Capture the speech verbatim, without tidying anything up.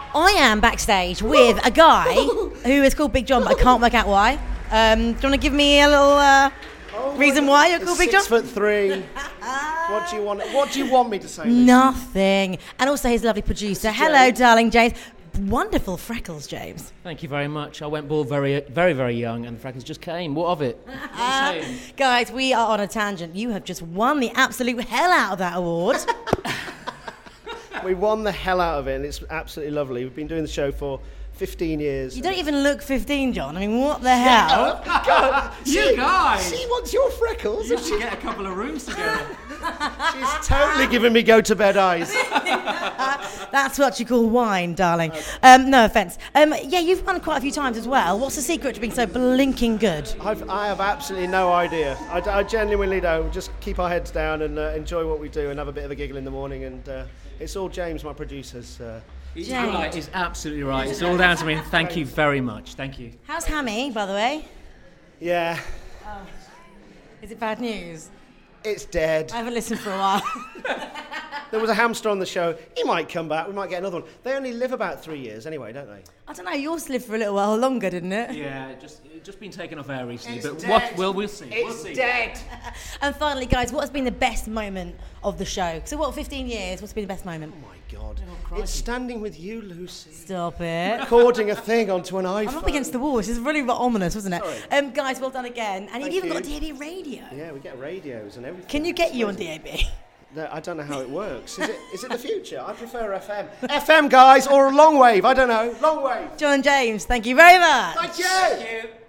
I am backstage with a guy who is called Big John, but I can't work out why. Um, do you want to give me a little uh, oh reason why you're called Big John? Six foot three. What do you want? What do you want me to say? Lucy? Nothing. And also his lovely producer. Hello, James. darling James. Wonderful freckles, James. Thank you very much. I went bald very, very, very young, and the freckles just came. What of it? Uh, guys, we are on a tangent. You have just won the absolute hell out of that award. We won the hell out of it, and it's absolutely lovely. We've been doing the show for fifteen years. You don't even look fifteen, John. I mean, what the hell? God, You she, guys! She wants your freckles. You and should she, get a couple of rooms together. she's totally giving me go-to-bed eyes. That's what you call wine, darling. Um, no offence. Um, yeah, you've won quite a few times as well. What's the secret to being so blinking good? I've, I have absolutely no idea. I, I genuinely don't. We just keep our heads down and uh, enjoy what we do and have a bit of a giggle in the morning. And uh, it's all James, my producer's. Uh, He's Jane. right. He's absolutely right. It's all down to me. Thank you very much. Thank you. How's Hammy, by the way? yeah, Is it bad news? it's dead. I haven't listened for a while. There was a hamster on the show. He might come back. We might get another one. They only live about three years anyway, don't they? I don't know, yours lived for a little while longer, didn't it? Yeah, just it's just been taken off air recently, It's but dead. what? Well, we'll see. we'll It's see. dead. And finally, guys, what has been the best moment of the show? So what, fifteen years, what's been the best moment? Oh my God! It's standing with you, Lucy. Stop it. Recording a thing onto an iPhone. I'm up against the wall. This is really ominous, wasn't it? Sorry. Um, guys, well done again. And Thank you've even you. got D A B radio. Yeah, we get radios and everything. Can you get you on D A B? No, I don't know how it works. Is it? Is it the future? I prefer F M. F M, guys, or a long wave. I don't know. Long wave. John and James, thank you very much. Thank you.